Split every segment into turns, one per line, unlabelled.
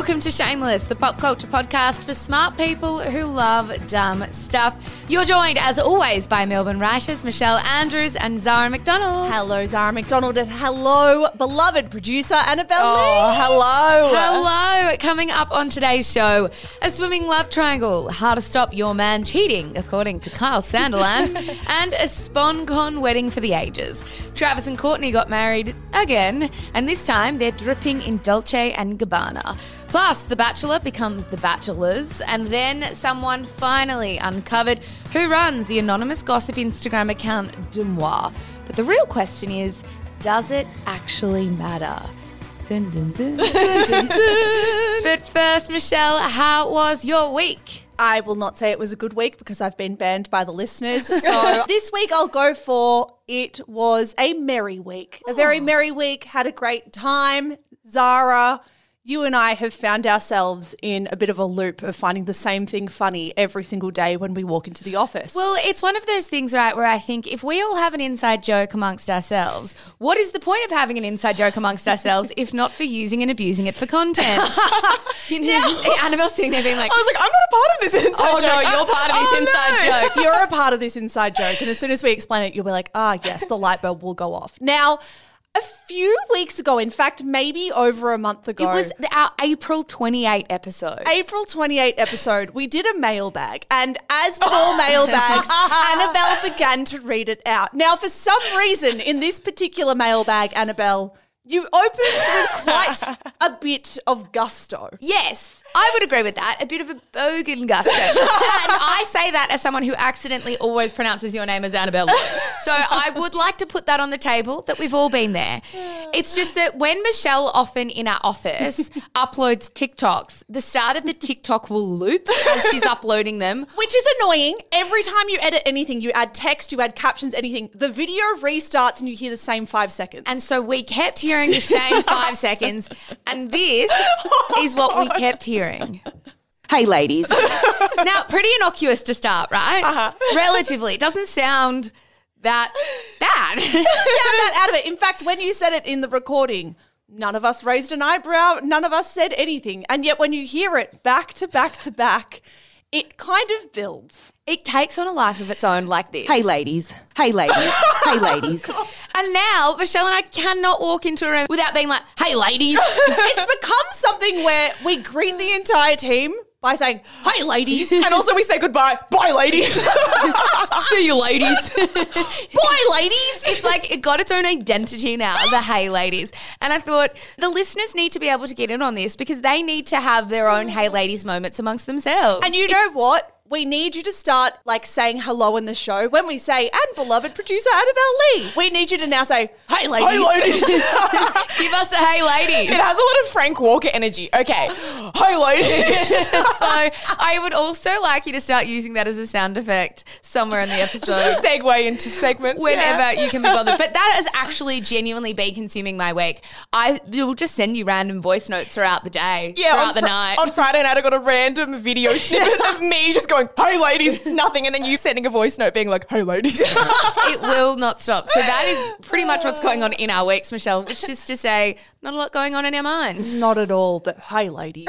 Welcome to Shameless, the pop culture podcast for smart people who love dumb stuff. You're joined, as always, by Melbourne writers Michelle Andrews and Zara McDonald.
Hello, Zara McDonald, and hello, beloved producer Annabelle
Oh,
Lee.
hello.
Hello. Coming up on today's show, a swimming love triangle, how to stop your man cheating, according to Kyle Sandilands, and a SponCon wedding for the ages. Travis and Courtney got married again, and this time they're dripping in Dolce & Gabbana. Plus, The Bachelor becomes The Bachelors, and then someone finally uncovered who runs the anonymous gossip Instagram account Demois. But the real question is, does it actually matter? Dun, dun, dun, dun, dun, dun. But first, Michelle, how was your week?
I will not say it was a good week because I've been banned by the listeners. So this week I'll go for it was a merry week. A very merry week. Had a great time. Zara, you and I have found ourselves in a bit of a loop of finding the same thing funny every single day when we walk into the office.
Well, it's one of those things, right, where I think if we all have an inside joke amongst ourselves, what is the point of having an inside joke amongst ourselves if not for using and abusing it for content? You know, Annabelle's sitting there being like,
I was like, I'm not a part of this inside joke.
Oh, no, you're part of this inside joke.
You're a part of this inside joke. And as soon as we explain it, you'll be like, yes, the light bulb will go off. Now, a few weeks ago, in fact, maybe over a month ago.
It was our April 28 episode.
April 28 episode, we did a mailbag. And as with all mailbags, Annabelle began to read it out. Now, for some reason, in this particular mailbag, Annabelle, you opened with quite a bit of gusto.
Yes, I would agree with that. A bit of a bogan gusto. And I say that as someone who accidentally always pronounces your name as Annabelle. So I would like to put that on the table, that we've all been there. It's just that when Michelle often in our office uploads TikToks, the start of the TikTok will loop as she's uploading them.
Which is annoying. Every time you edit anything, you add text, you add captions, anything, the video restarts and you hear the same 5 seconds.
And so we kept hearing the same 5 seconds, and this is what we kept hearing.
Hey, ladies.
Now, pretty innocuous to start, right? Relatively. It doesn't sound that bad.
Doesn't sound that out of it. In fact, when you said it in the recording, none of us raised an eyebrow, none of us said anything. And yet when you hear it back to back to back, it kind of builds.
It takes on a life of its own like this.
Hey, ladies. Hey, ladies. Hey, ladies.
And now Michelle and I cannot walk into a room without being like, hey, ladies.
It's become something where we greet the entire team by saying, hey, ladies.
And also we say goodbye. Bye, ladies.
See you, ladies.
Bye, ladies.
It's like it got its own identity now, the hey, ladies. And I thought the listeners need to be able to get in on this because they need to have their own hey, ladies moments amongst themselves.
And you know what? We need you to start like saying hello in the show. When we say, and beloved producer Annabelle Lee, we need you to now say, hey, ladies.
Hey, ladies.
Give us a hey, ladies.
It has a lot of Frank Walker energy. Okay. Hey, ladies.
So I would also like you to start using that as a sound effect somewhere in the episode.
Just a segue into segments.
Whenever you can be bothered. But that has actually genuinely been consuming my week. I will just send you random voice notes throughout the day, throughout the night.
On Friday night, I got a random video snippet of me just going, hey, ladies, nothing. And then you sending a voice note being like, hey, ladies.
It will not stop. So that is pretty much what's going on in our weeks, Michelle, which is to say not a lot going on in our minds.
Not at all, but hey, ladies.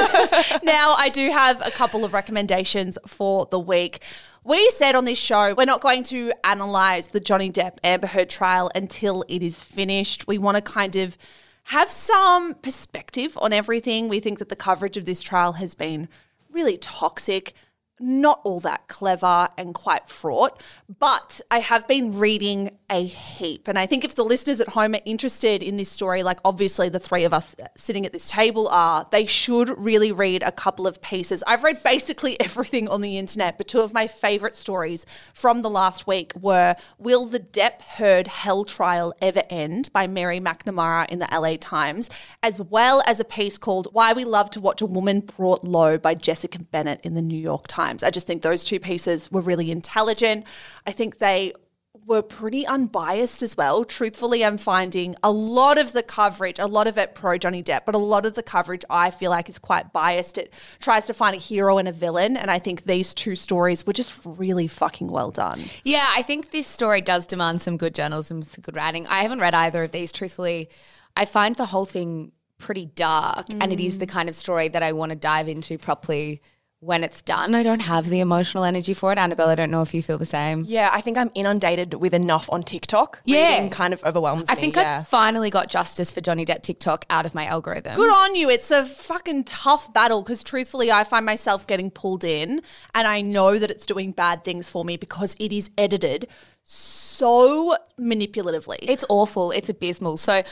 Now, I do have a couple of recommendations for the week. We said on this show, we're not going to analyse the Johnny Depp Amber Heard trial until it is finished. We want to kind of have some perspective on everything. We think that the coverage of this trial has been really toxic, not all that clever and quite fraught, but I have been reading a heap. And I think if the listeners at home are interested in this story, like obviously the three of us sitting at this table are, they should really read a couple of pieces. I've read basically everything on the internet, but two of my favourite stories from the last week were Will the Depp Heard Hell Trial Ever End by Mary McNamara in the LA Times, as well as a piece called Why We Love to Watch a Woman Brought Low by Jessica Bennett in the New York Times. I just think those two pieces were really intelligent. I think they were pretty unbiased as well. Truthfully, I'm finding a lot of the coverage, a lot of it pro Johnny Depp, but a lot of the coverage I feel like is quite biased. It tries to find a hero and a villain, and I think these two stories were just really fucking well done.
Yeah, I think this story does demand some good journalism, some good writing. I haven't read either of these, truthfully. I find the whole thing pretty dark and it is the kind of story that I want to dive into properly when it's done. I don't have the emotional energy for it. Annabelle, I don't know if you feel the same.
Yeah, I think I'm inundated with enough on TikTok.
Yeah.
Reading kind of overwhelms me.
I think I finally got justice for Johnny Depp TikTok out of my algorithm.
Good on you. It's a fucking tough battle because truthfully, I find myself getting pulled in and I know that it's doing bad things for me because it is edited so manipulatively.
It's awful. It's abysmal. So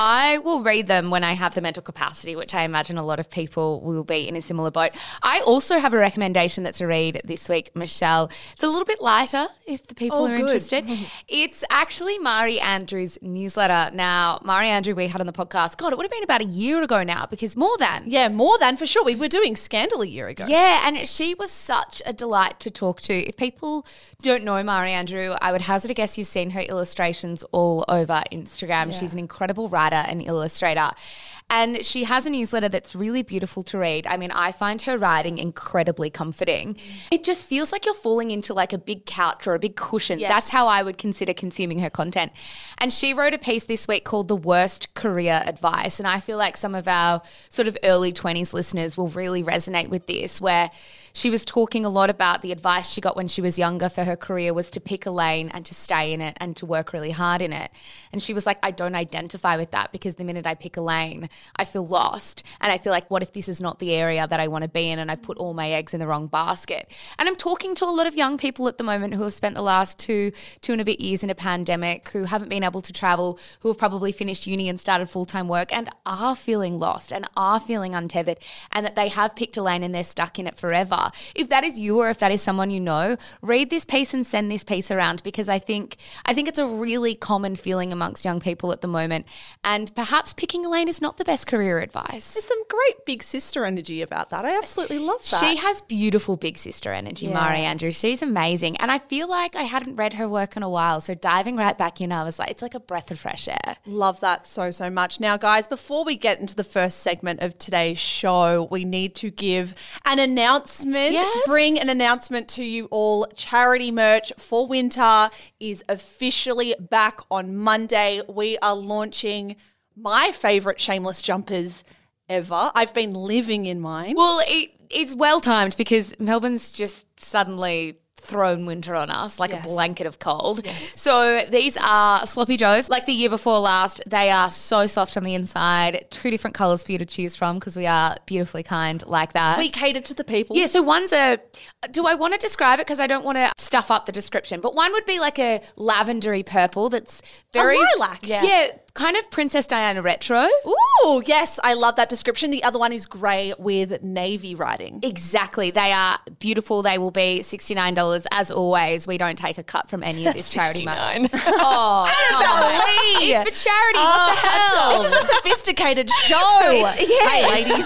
I will read them when I have the mental capacity, which I imagine a lot of people will be in a similar boat. I also have a recommendation that's a read this week, Michelle. It's a little bit lighter if the people are interested. It's actually Mari Andrews' newsletter. Now, Mari Andrew we had on the podcast, God, it would have been about a year ago now because more than.
Yeah, more than for sure. We were doing Scandal a year ago.
Yeah, and she was such a delight to talk to. If people don't know Mari Andrew, I would hazard a guess you've seen her illustrations all over Instagram. Yeah. She's an incredible writer and illustrator. And she has a newsletter that's really beautiful to read. I mean, I find her writing incredibly comforting. It just feels like you're falling into like a big couch or a big cushion.
Yes.
That's how I would consider consuming her content. And she wrote a piece this week called The Worst Career Advice. And I feel like some of our sort of early 20s listeners will really resonate with this, where she was talking a lot about the advice she got when she was younger for her career was to pick a lane and to stay in it and to work really hard in it. And she was like, I don't identify with that because the minute I pick a lane, I feel lost. And I feel like, what if this is not the area that I want to be in and I've put all my eggs in the wrong basket? And I'm talking to a lot of young people at the moment who have spent the last two and a bit years in a pandemic, who haven't been able to travel, who have probably finished uni and started full-time work and are feeling lost and are feeling untethered, and that they have picked a lane and they're stuck in it forever. If that is you or if that is someone you know, read this piece and send this piece around, because I think it's a really common feeling amongst young people at the moment, and perhaps picking a lane is not the best career advice.
There's some great big sister energy about that. I absolutely love that.
She has beautiful big sister energy, Mari Andrews. She's amazing. And I feel like I hadn't read her work in a while, so diving right back in, I was like, it's like a breath of fresh air.
Love that so much. Now, guys, before we get into the first segment of today's show, we need to give an announcement.
Yes.
Bring an announcement to you all. Charity merch for winter is officially back on Monday. We are launching my favourite Shameless jumpers ever. I've been living in mine.
Well, it's well timed because Melbourne's just suddenly thrown winter on us like a blanket of cold. Yes. So these are Sloppy Joes. Like the year before last, they are so soft on the inside. 2 different colours for you to choose from because we are beautifully kind like that.
We cater to the people.
Yeah, so one's do I want to describe it because I don't want to stuff up the description, but one would be like a lavendery purple that's very...
A lilac.
Yeah, kind of Princess Diana retro.
Ooh, yes, I love that description. The other one is grey with navy writing.
Exactly. They are beautiful. They will be $69. As always, we don't take a cut from any of this charity merch. Oh,
Annabelle Lee.
It's for charity. What the hell?
This is a sophisticated show.
Hey,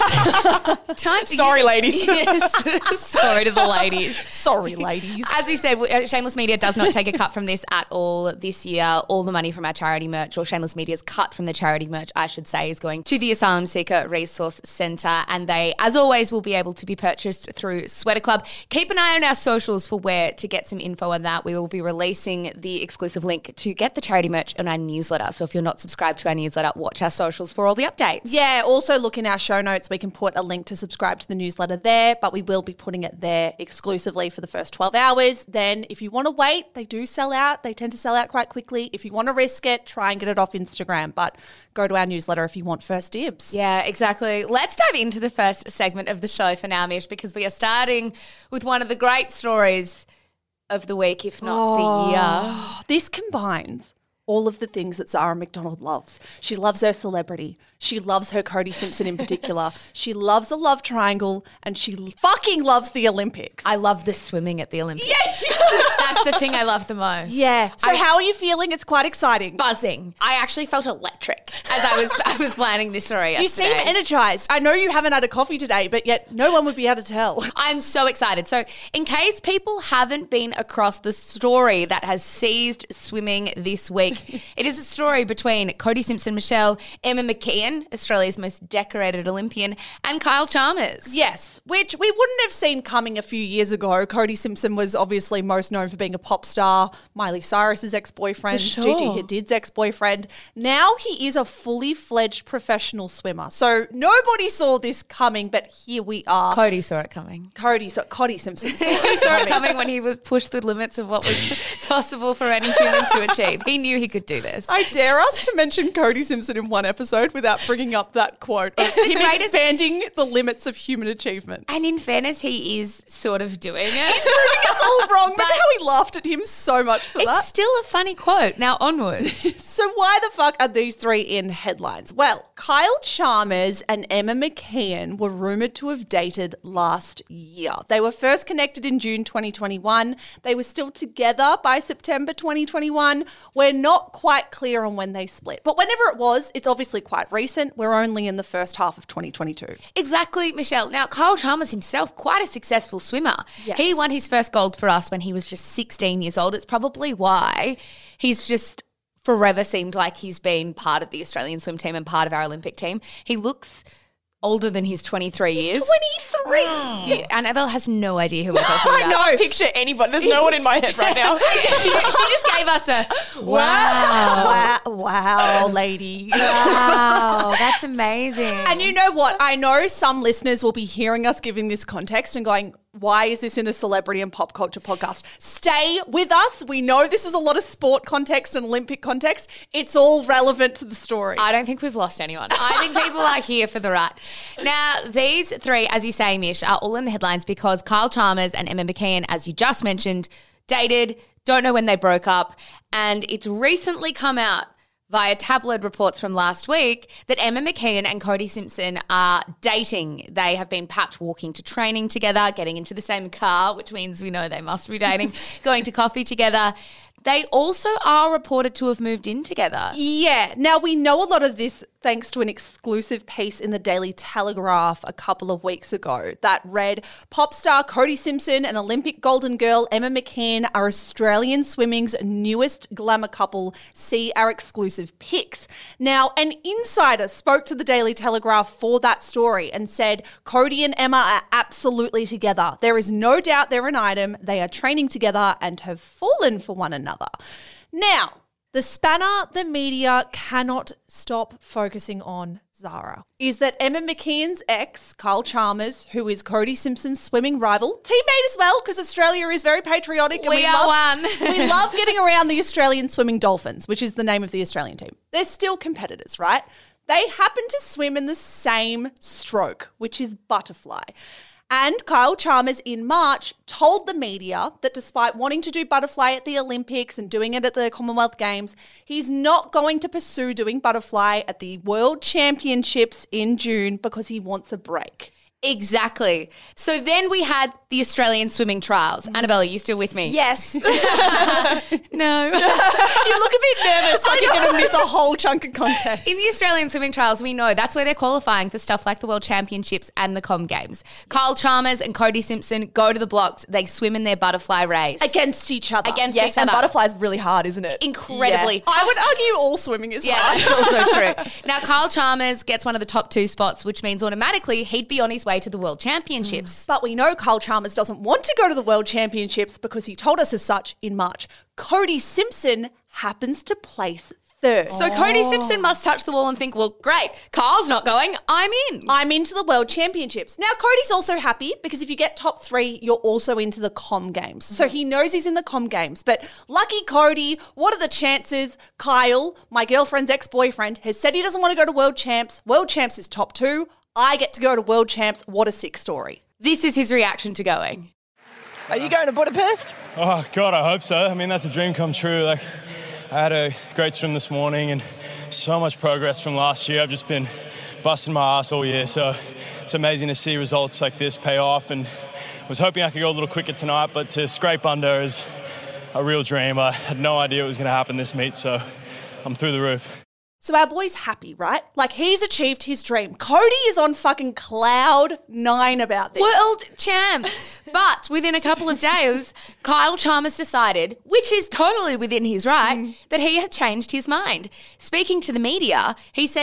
ladies.
Sorry, ladies.
Yes. Sorry to the ladies.
Sorry, ladies.
As we said, Shameless Media does not take a cut from this at all this year. All the money from our charity merch, or Shameless Media's cut from the charity merch, I should say, is going to the Asylum Seeker Resource Centre. And they, as always, will be able to be purchased through Sweater Club. Keep an eye on our socials for where to get some info on that. We will be releasing the exclusive link to get the charity merch on our newsletter. So if you're not subscribed to our newsletter, watch our socials for all the updates.
Yeah, also look in our show notes. We can put a link to subscribe to the newsletter there, but we will be putting it there exclusively for the first 12 hours. Then if you want to wait, they do sell out. They tend to sell out quite quickly. If you want to risk it, try and get it off Instagram, but go to our newsletter if you want first dibs.
Yeah, exactly. Let's dive into the first segment of the show for now, Mish, because we are starting with one of the great stories of the week, if not the year.
This combines all of the things that Zara McDonald loves. She loves her celebrity. She loves her Cody Simpson in particular. She loves a love triangle, and she fucking loves the Olympics.
I love the swimming at the Olympics.
Yes!
That's the thing I love the most.
Yeah. So how are you feeling? It's quite exciting.
Buzzing. I actually felt electric as I was planning this story yesterday.
You seem energized. I know you haven't had a coffee today, but yet no one would be able to tell.
I'm so excited. So in case people haven't been across the story that has seized swimming this week, it is a story between Cody Simpson, Michelle, Emma McKeon, McKeon, Australia's most decorated Olympian, and Kyle Chalmers.
Yes, which we wouldn't have seen coming a few years ago. Cody Simpson was obviously most known for being a pop star, Miley Cyrus's ex-boyfriend,
For sure.
Gigi Hadid's ex-boyfriend. Now he is a fully fledged professional swimmer. So nobody saw this coming, but here we are.
Cody saw it coming.
Cody Simpson.
He saw it coming when he was pushed the limits of what was possible for any human to achieve. He knew he could do this.
I dare us to mention Cody Simpson in one episode without bringing up that quote of him expanding the limits of human achievement.
And in fairness, he is sort of doing it.
He's proving us all wrong. Remember how we laughed at him so much for that?
It's still a funny quote. Now onward.
So why the fuck are these three in headlines? Well, Kyle Chalmers and Emma McKeon were rumoured to have dated last year. They were first connected in June 2021. They were still together by September 2021. We're not quite clear on when they split. But whenever it was, it's obviously quite recent. We're only in the first half of 2022.
Exactly, Michelle. Now, Kyle Chalmers himself, quite a successful swimmer.
Yes.
He won his first gold for us when he was just 16 years old. It's probably why he's just forever seemed like he's been part of the Australian swim team and part of our Olympic team. He looks older than his 23 years.
23!
Annabelle has no idea who we're talking about.
I can't picture anybody. There's no one in my head right now.
She just gave us a wow.
Wow, lady.
Wow, that's amazing.
And you know what? I know some listeners will be hearing us giving this context and going, why is this in a celebrity and pop culture podcast? Stay with us. We know this is a lot of sport context and Olympic context. It's all relevant to the story.
I don't think we've lost anyone. I think people are here for the ride. Now, these three, as you say, Mish, are all in the headlines because Kyle Chalmers and Emma McKeon, as you just mentioned, dated, don't know when they broke up, and it's recently come out via tabloid reports from last week that Emma McKeon and Cody Simpson are dating. They have been perhaps walking to training together, getting into the same car, which means we know they must be dating, going to coffee together. They also are reported to have moved in together.
Yeah. Now, we know a lot of this thanks to an exclusive piece in the Daily Telegraph a couple of weeks ago that read, pop star Cody Simpson and Olympic golden girl Emma McKeon are Australian swimming's newest glamour couple. See our exclusive pics. Now, an insider spoke to the Daily Telegraph for that story and said, Cody and Emma are absolutely together. There is no doubt they're an item. They are training together and have fallen for one another. Now, the spanner the media cannot stop focusing on, Zara, is that Emma McKeon's ex, Kyle Chalmers, who is Cody Simpson's swimming rival, teammate as well, because Australia is very patriotic. And
We are one.
we love getting around the Australian swimming Dolphins, which is the name of the Australian team. They're still competitors, right? They happen to swim in the same stroke, which is butterfly. And Kyle Chalmers in March told the media that despite wanting to do butterfly at the Olympics and doing it at the Commonwealth Games, he's not going to pursue doing butterfly at the World Championships in June because he wants a break.
Exactly. So then we had the Australian swimming trials. Annabelle, are you still with me?
Yes.
No.
You look a bit nervous, like you're going to miss a whole chunk of content.
In the Australian swimming trials, we know that's where they're qualifying for stuff like the World Championships and the Com Games. Kyle Chalmers and Cody Simpson go to the blocks. They swim in their butterfly race.
Against each other.
Against
Yes,
each
and
other.
butterfly's really hard, isn't it?
Incredibly
Yeah.
tough.
I would argue all swimming is
Yeah,
hard.
that's also true. Now, Kyle Chalmers gets one of the top 2 spots, which means automatically he'd be on his way to the World Championships.
But we know Kyle Chalmers doesn't want to go to the World Championships because he told us as such in March. Cody Simpson happens to place third.
So Cody Simpson must touch the wall and think, well, great, Kyle's not going, I'm in.
I'm into the World Championships. Now, Cody's also happy because if you get top 3, you're also into the Com Games. So he knows he's in the Com Games. But lucky Cody, what are the chances? Kyle, my girlfriend's ex-boyfriend, has said he doesn't want to go to World Champs. World Champs is top 2. I get to go to World Champs. What a sick story.
This is his reaction to going.
Are you going to Budapest?
Oh, God, I hope so. I mean, that's a dream come true. Like, I had a great swim this morning and so much progress from last year. I've just been busting my ass all year, so it's amazing to see results like this pay off, and was hoping I could go a little quicker tonight, but to scrape under is a real dream. I had no idea it was going to happen this meet, so I'm through the roof.
So our boy's happy, right? Like, he's achieved his dream. Cody is on fucking cloud 9 about this.
World champs. But within a couple of days, Kyle Chalmers decided, which is totally within his right, that he had changed his mind. Speaking to the media, he said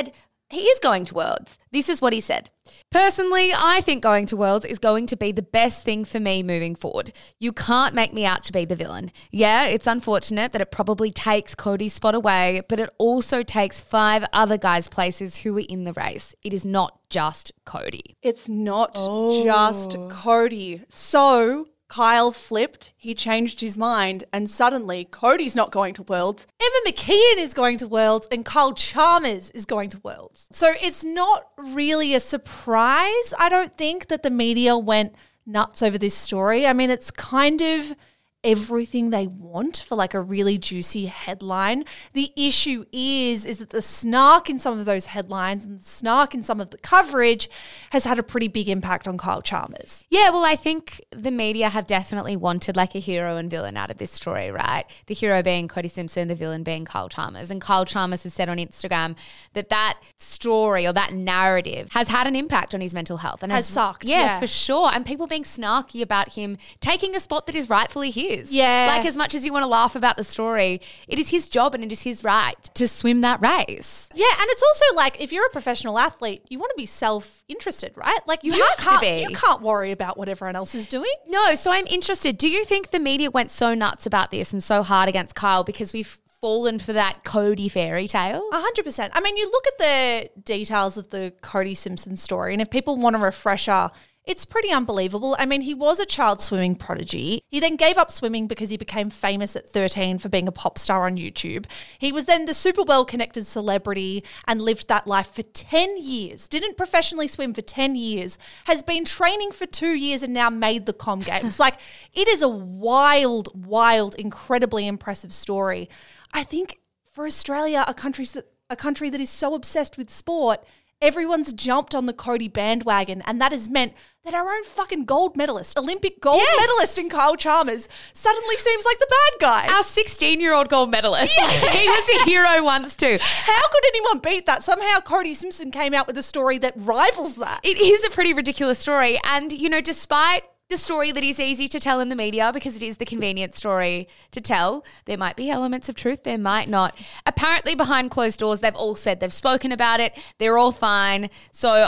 he is going to Worlds. This is what he said. Personally, I think going to Worlds is going to be the best thing for me moving forward. You can't make me out to be the villain. Yeah, it's unfortunate that it probably takes Cody's spot away, but it also takes 5 other guys' places who were in the race. It is not just Cody.
It's not just Cody. So Kyle flipped, he changed his mind, and suddenly Cody's not going to Worlds. Emma McKeon is going to Worlds, and Kyle Chalmers is going to Worlds. So it's not really a surprise, I don't think, that the media went nuts over this story. I mean, it's kind of everything they want for like a really juicy headline. The issue is that the snark in some of those headlines and the snark in some of the coverage has had a pretty big impact on Kyle Chalmers.
Yeah, well, I think the media have definitely wanted like a hero and villain out of this story, right? The hero being Cody Simpson, the villain being Kyle Chalmers. And Kyle Chalmers has said on Instagram that story or that narrative has had an impact on his mental health. And
has sucked.
Yeah, for sure. And people being snarky about him taking a spot that is rightfully his.
Yeah.
Like, as much as you want to laugh about the story, it is his job and it is his right to swim that race.
Yeah, and it's also like, if you're a professional athlete, you want to be self-interested, right? Like
you have to be.
You can't worry about what everyone else is doing.
No, so I'm interested. Do you think the media went so nuts about this and so hard against Kyle because we've fallen for that Cody fairy tale?
100%. I mean, you look at the details of the Cody Simpson story, and if people want a refresher, it's pretty unbelievable. I mean, he was a child swimming prodigy. He then gave up swimming because he became famous at 13 for being a pop star on YouTube. He was then the super well-connected celebrity and lived that life for 10 years. Didn't professionally swim for 10 years. Has been training for 2 years and now made the Com Games. Like, it is a wild, incredibly impressive story. I think for Australia, a country that is so obsessed with sport, everyone's jumped on the Cody bandwagon, and that has meant that our own fucking gold medalist, Olympic gold medalist in Kyle Chalmers, suddenly seems like the bad guy.
Our 16-year-old gold medalist. Yeah. He was a hero once too.
How could anyone beat that? Somehow Cody Simpson came out with a story that rivals that.
It is a pretty ridiculous story. And, you know, despite the story that is easy to tell in the media because it is the convenient story to tell, there might be elements of truth, there might not. Apparently behind closed doors, they've all said they've spoken about it. They're all fine. So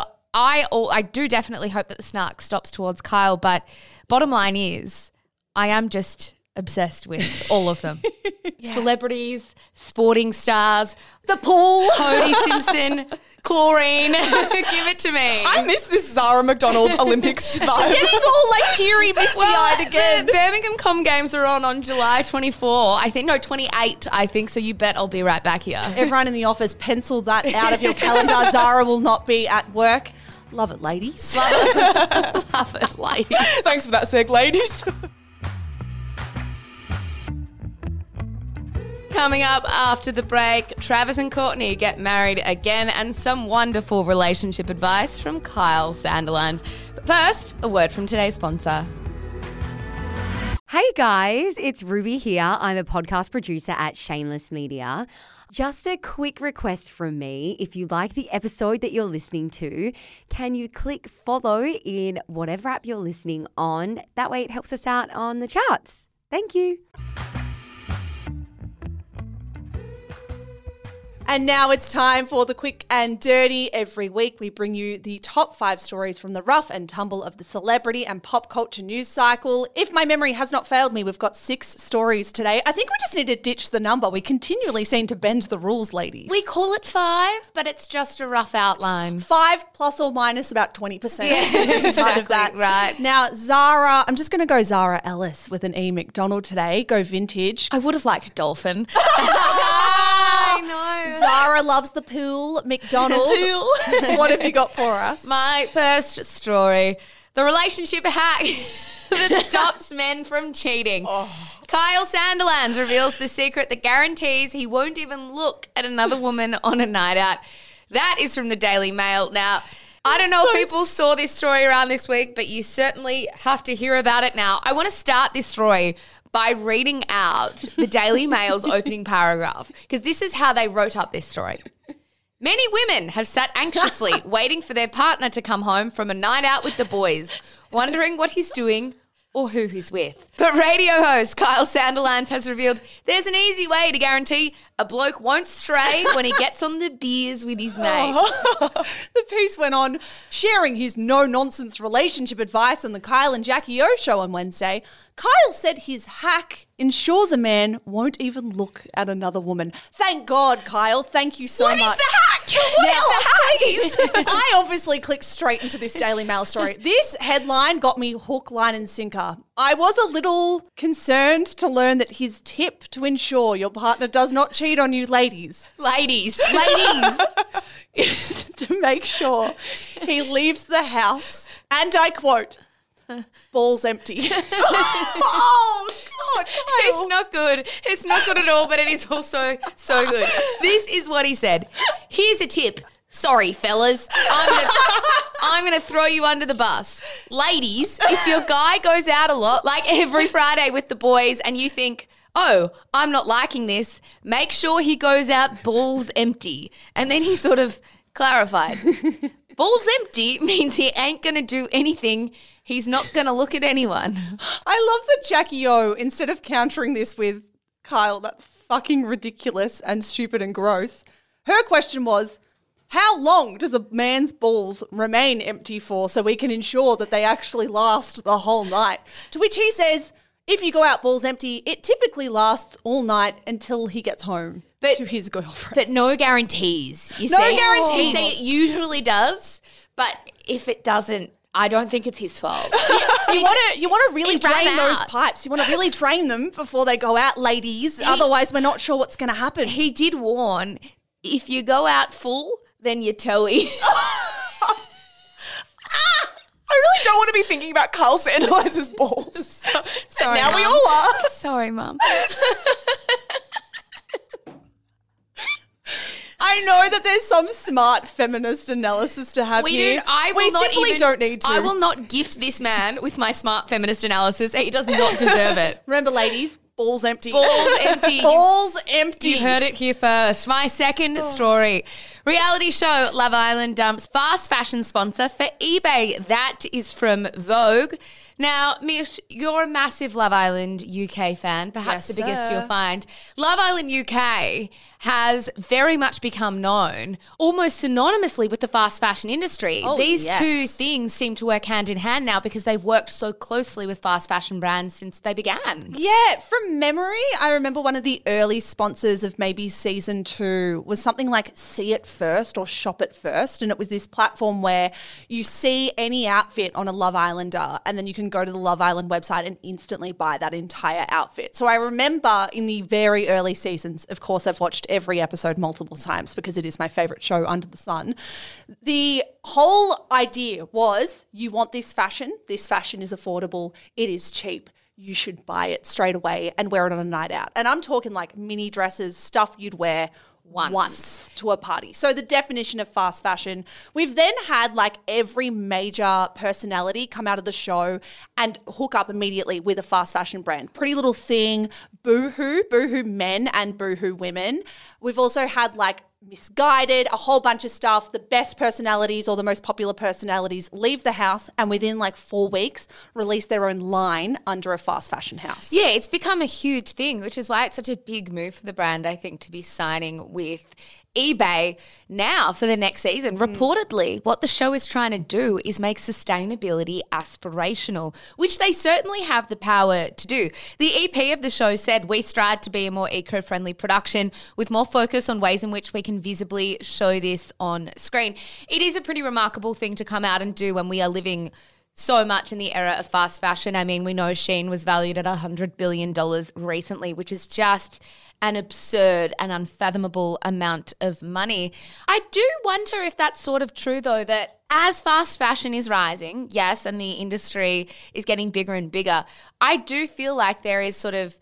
I do definitely hope that the snark stops towards Kyle. But bottom line is, I am just obsessed with all of them. Celebrities, sporting stars,
the pool,
Cody Simpson, chlorine. Give it to me.
I miss this Zara McDonald Olympics vibe.
She's getting all like teary, misty-eyed again.
The Birmingham Com Games are on July 24. 28, I think. So you bet I'll be right back here.
Everyone in the office, pencil that out of your calendar. Zara will not be at work. Love it, ladies.
Love it. Love it, ladies.
Thanks for that seg, ladies.
Coming up after the break, Travis and Courtney get married again and some wonderful relationship advice from Kyle Sandilands. But first, a word from today's sponsor.
Hey guys, it's Ruby here. I'm a podcast producer at Shameless Media. Just a quick request from me. If you like the episode that you're listening to, can you click follow in whatever app you're listening on? That way it helps us out on the charts. Thank you.
And now it's time for the quick and dirty. Every week we bring you the top 5 stories from the rough and tumble of the celebrity and pop culture news cycle. If my memory has not failed me, we've got 6 stories today. I think we just need to ditch the number. We continually seem to bend the rules, ladies.
We call it 5, but it's just a rough outline.
5 plus or minus about 20%.
Yeah, exactly,
of that.
right.
Now, Zara, I'm just going to go Zara Ellis with an E. McDonald today. Go vintage.
I would have liked dolphin. I know.
Zara loves the pool. McDonald. What have you got for us?
My first story, the relationship hack that stops men from cheating. Kyle Sandilands reveals the secret that guarantees he won't even look at another woman on a night out. That is from the Daily Mail. Now, I don't know if people saw this story around this week, but you certainly have to hear about it now. I want to start this story by reading out the Daily Mail's opening paragraph, because this is how they wrote up this story. Many women have sat anxiously waiting for their partner to come home from a night out with the boys, wondering what he's doing or who he's with. But radio host Kyle Sandilands has revealed there's an easy way to guarantee a bloke won't stray when he gets on the beers with his mates.
The piece went on, sharing his no-nonsense relationship advice on the Kyle and Jackie O show on Wednesday. Kyle said his hack ensures a man won't even look at another woman. Thank God, Kyle. Thank you so much.
What is the hack? What is the hack?
I obviously clicked straight into this Daily Mail story. This headline got me hook, line and sinker. I was a little concerned to learn that his tip to ensure your partner does not cheat on you, ladies,
Ladies.
is to make sure he leaves the house, and I quote, balls empty. Oh, God, Kyle.
It's not good. It's not good at all, but it is also so good. This is what he said. Here's a tip. Sorry, fellas. I'm gonna throw you under the bus. Ladies, if your guy goes out a lot, like every Friday with the boys, and you think, oh, I'm not liking this, make sure he goes out balls empty. And then he sort of clarified. Balls empty means he ain't gonna do anything. He's not gonna look at anyone.
I love that Jackie O, instead of countering this with, Kyle, that's fucking ridiculous and stupid and gross, her question was, how long does a man's balls remain empty for so we can ensure that they actually last the whole night? To which he says, if you go out balls empty, it typically lasts all night until he gets home to his girlfriend.
But no guarantees. You
No
see?
guarantees.
You say it usually does, but if it doesn't, I don't think it's his fault.
You want to really
It ran
drain those
out.
pipes. You want to really drain them before they go out, ladies. Otherwise, we're not sure what's going to happen.
He did warn, if you go out full, then you're toey.
I really don't want to be thinking about Kyle Sandilands' balls.
Sorry,
Now we
Mum.
all are.
Sorry, Mum.
I know that there's some smart feminist analysis to have here. We simply don't need to.
I will not gift this man with my smart feminist analysis. He does not deserve it.
Remember, ladies, balls empty.
Balls empty.
Balls empty.
You heard it here first. My second story. Reality show Love Island dumps fast fashion sponsor for eBay. That is from Vogue. Now, Mish, you're a massive Love Island UK fan, perhaps
Yes,
the biggest
sir.
you'll find. Love Island UK has very much become known almost synonymously with the fast fashion industry.
Oh,
These
yes.
two things seem to work hand in hand now because they've worked so closely with fast fashion brands since they began.
Yeah, from memory, I remember one of the early sponsors of maybe season 2 was something like See It First or Shop It First. And it was this platform where you see any outfit on a Love Islander and then you can go to the Love Island website and instantly buy that entire outfit. So I remember in the very early seasons, of course, I've watched every episode multiple times because it is my favorite show under the sun. The whole idea was you want this fashion is affordable, it is cheap. You should buy it straight away and wear it on a night out. And I'm talking like mini dresses, stuff you'd wear once to a party. So the definition of fast fashion. We've then had like every major personality come out of the show and hook up immediately with a fast fashion brand. Pretty Little Thing, Boohoo men and Boohoo women. We've also had like Misguided, a whole bunch of stuff. The best personalities or the most popular personalities leave the house and within like 4 weeks release their own line under a fast fashion house.
Yeah, it's become a huge thing, which is why it's such a big move for the brand, I think, to be signing with eBay now for the next season. Reportedly, what the show is trying to do is make sustainability aspirational, which they certainly have the power to do. The EP of the show said, we strive to be a more eco-friendly production with more focus on ways in which we can visibly show this on screen. It is a pretty remarkable thing to come out and do when we are living so much in the era of fast fashion. I mean, we know Shein was valued at $100 billion recently, which is just an absurd and unfathomable amount of money. I do wonder if that's sort of true, though, that as fast fashion is rising, yes, and the industry is getting bigger and bigger, I do feel like there is sort of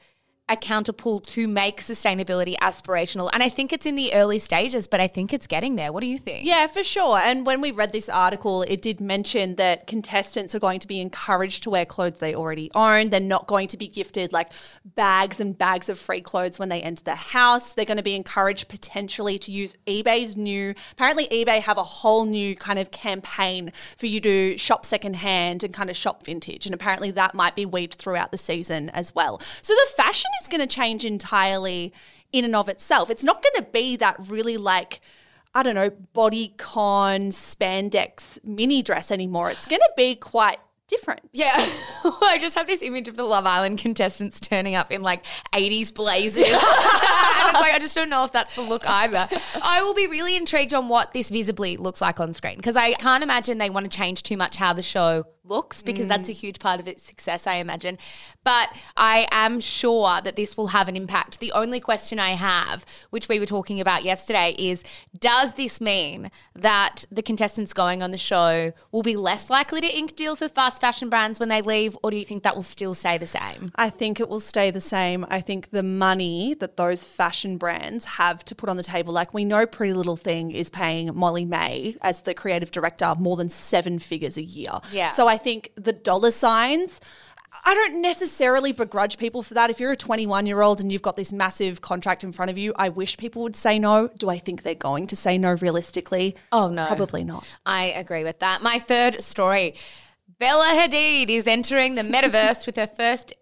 a counterpull to make sustainability aspirational. And I think it's in the early stages, but I think it's getting there. What do you think?
Yeah, for sure. And when we read this article, it did mention that contestants are going to be encouraged to wear clothes they already own. They're not going to be gifted like bags and bags of free clothes when they enter the house. They're going to be encouraged potentially to use eBay's new, apparently eBay have a whole new kind of campaign for you to shop secondhand and kind of shop vintage. And apparently that might be weaved throughout the season as well. So the fashion is going to change entirely in and of itself. It's not going to be that really like, I don't know, bodycon spandex mini dress anymore. It's going to be quite different.
Yeah. I just have this image of the Love Island contestants turning up in like 80s blazers. And it's like, I just don't know if that's the look either. I will be really intrigued on what this visibly looks like on screen because I can't imagine they want to change too much how the show looks because that's a huge part of its success, I imagine. But I am sure that this will have an impact. The only question I have, which we were talking about yesterday, is does this mean that the contestants going on the show will be less likely to ink deals with fast fashion brands when they leave, or do you think that will still stay the same?
I think it will stay the same. I think the money that those fashion brands have to put on the table, like we know Pretty Little Thing is paying Molly May as the creative director more than 7 figures a year.
Yeah.
So I think the dollar signs, I don't necessarily begrudge people for that. If you're a 21-year-old and you've got this massive contract in front of you, I wish people would say no. Do I think they're going to say no realistically?
Oh, no.
Probably not.
I agree with that. My third story, Bella Hadid is entering the metaverse with her first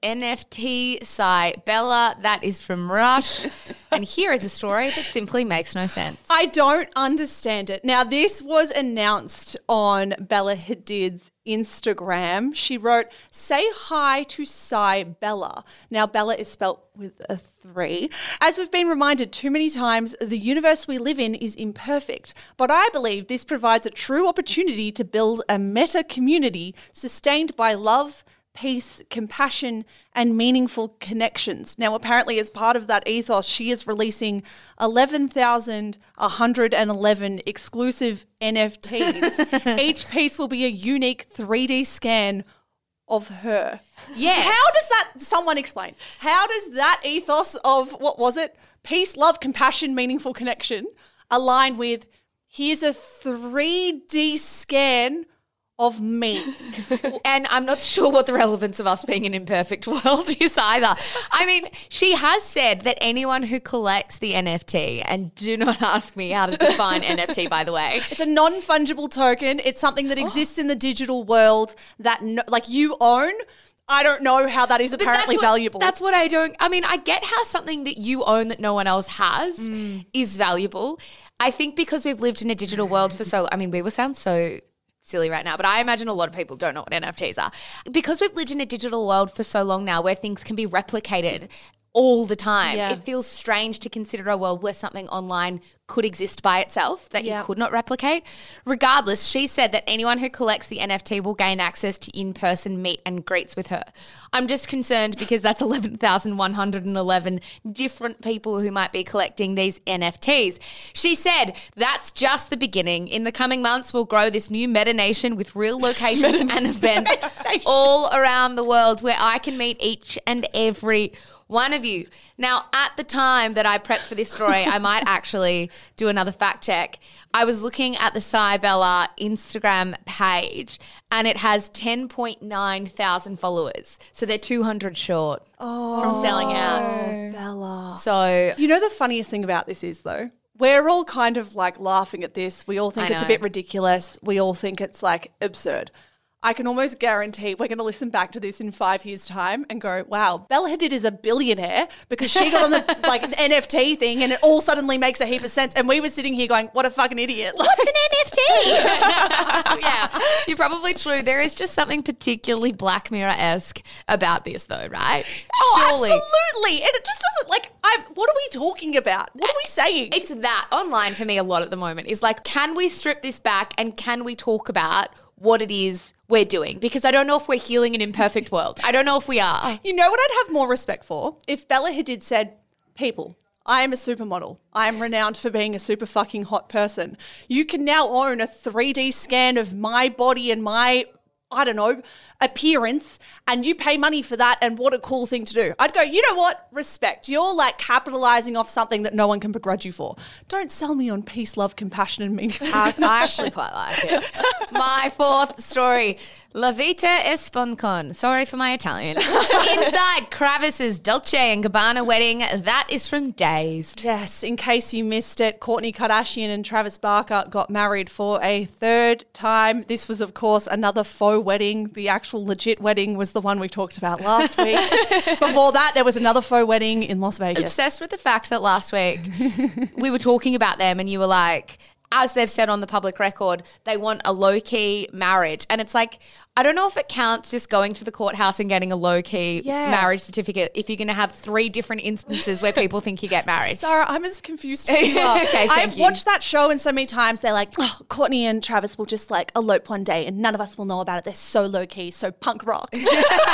NFT site. Bella, that is from Rush. And here is a story that simply makes no sense.
I don't understand it. Now, this was announced on Bella Hadid's Instagram. She wrote, "Say hi to Psy Bella." Now, Bella is spelt with a 3. As we've been reminded too many times, the universe we live in is imperfect. But I believe this provides a true opportunity to build a meta community sustained by love, peace, compassion, and meaningful connections. Now, apparently, as part of that ethos, she is releasing 11,111 exclusive NFTs. Each piece will be a unique 3D scan of her.
Yes.
How does that, someone explain, how does that ethos of, what was it? Peace, love, compassion, meaningful connection align with, here's a 3D scan of me?
And I'm not sure what the relevance of us being an imperfect world is either. I mean, she has said that anyone who collects the NFT, and do not ask me how to define NFT, by the way.
It's a non-fungible token. It's something that exists in the digital world that like you own. I don't know how that is apparently valuable.
That's what I don't. I mean, I get how something that you own that no one else has is valuable. I think because we've lived in a digital world for so, I mean, we will sound so silly right now, but I imagine a lot of people don't know what NFTs are. Because we've lived in a digital world for so long now where things can be replicated all the time.
Yeah.
It feels strange to consider a world where something online could exist by itself that you could not replicate. Regardless, she said that anyone who collects the NFT will gain access to in-person meet and greets with her. I'm just concerned because that's 11,111 different people who might be collecting these NFTs. She said, that's just the beginning. In the coming months, we'll grow this new meta nation with real locations and events all around the world where I can meet each and every one of you. Now, at the time that I prepped for this story, I might actually do another fact check. I was looking at the Psy Bella Instagram page and it has 10.9 thousand followers. So they're 200 short from selling out.
Bella.
So
You know the funniest thing about this is though, we're all kind of like laughing at this. We all think
I
it's a
know.
bit ridiculous. We all think it's like absurd. I can almost guarantee we're going to listen back to this in 5 years' time and go, wow, Bella Hadid is a billionaire because she got on the like NFT thing and it all suddenly makes a heap of sense. And we were sitting here going, what a fucking idiot.
what's an NFT? Yeah, you're probably true. There is just something particularly Black Mirror-esque about this though, right? Surely.
Absolutely. And it just doesn't like, what are we talking about? What are we saying?
It's that online for me a lot at the moment is like, can we strip this back and can we talk about what it is we're doing? Because I don't know if we're healing an imperfect world. I don't know if we are.
You know what I'd have more respect for? If Bella Hadid said, people, I am a supermodel. I am renowned for being a super fucking hot person. You can now own a 3D scan of my body and my I don't know, appearance, and you pay money for that, and what a cool thing to do. I'd go, you know what? Respect. You're like capitalizing off something that no one can begrudge you for. Don't sell me on peace, love, compassion, and meaning.
I actually quite like it. My fourth story. La vita è sponcon. Sorry for my Italian. Inside Kravis's Dolce & Gabbana wedding. That is from Dazed.
Yes, in case you missed it, Kourtney Kardashian and Travis Barker got married for a third time. This was, of course, another faux wedding. The actual legit wedding was the one we talked about last week. Before that, there was another faux wedding in Las Vegas.
Obsessed with the fact that last week we were talking about them and you were like, as they've said on the public record, they want a low-key marriage. And it's like, I don't know if it counts just going to the courthouse and getting a low-key marriage certificate if you're going to have 3 different instances where people think you get married.
Sarah, I'm as confused as you are.
Okay,
I've watched that show and so many times they're like, oh, Kourtney and Travis will just like elope one day and none of us will know about it. They're so low-key, so punk rock. And